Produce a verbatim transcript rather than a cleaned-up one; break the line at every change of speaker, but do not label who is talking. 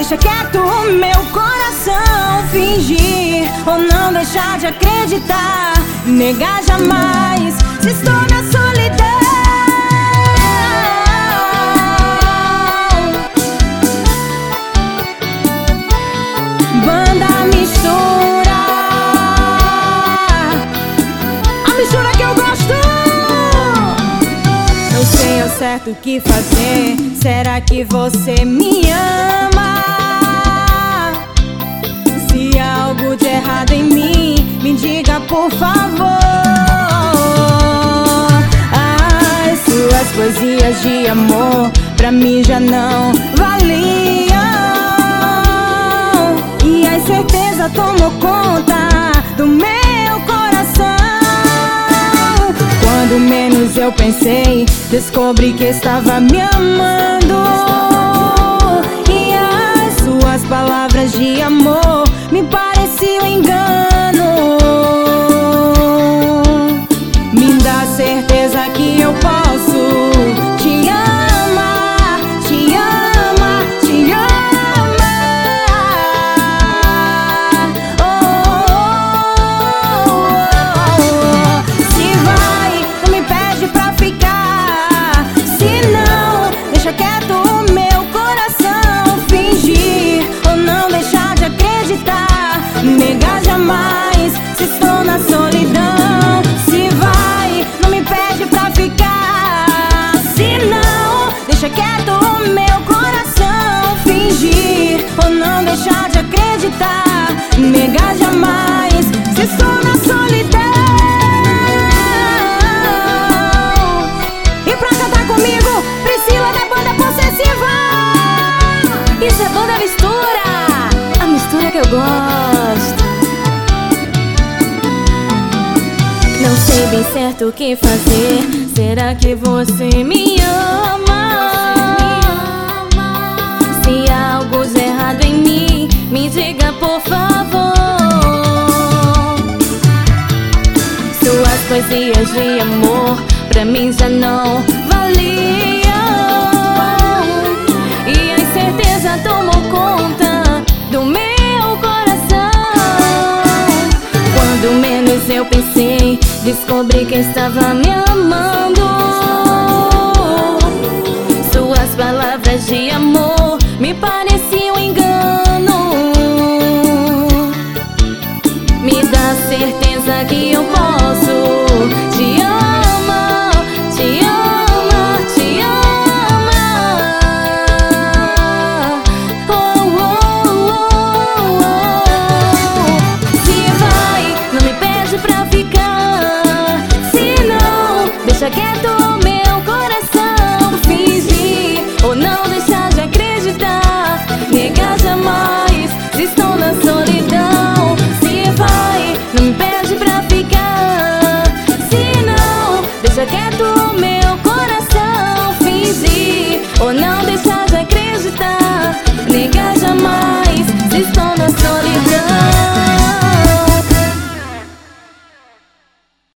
deixa quieto o meu coração. Fingir ou não deixar de acreditar, negar jamais se estou na solidão. Banda mistura, a mistura que eu gosto. Não sei ao certo o que fazer. Será que você me ama? Se há algo de errado em mim, me diga por favor. As suas poesias de amor pra mim já não valiam, e a incerteza tomou conta do meu coração. Quando menos eu pensei, descobri que estava me amando, e as suas palavras de amor me pareciam engano. Me dá certeza que eu posso te amar, te amar, te amar. Oh, oh, oh, oh. Se vai, não me pede pra ficar. Se não, deixa quieto o meu coração. Fingir ou não deixar de acreditar, negar jamais se estou na solidão. Se vai, não me pede pra ficar. Se não, deixa quieto o meu coração. Fingir ou não deixar de acreditar, negar jamais se estou na solidão. E pra cantar comigo, Priscila da banda Possessiva. Isso é Banda Mistura, a mistura que eu gosto. Não sei bem certo o que fazer. Será que você me ama? Se há algo de errado em mim, me diga por favor. Suas poesias de amor pra mim já não valiam, e a incerteza tomou conta do meu coração. Quando menos eu pensei, descobri que estava me amando,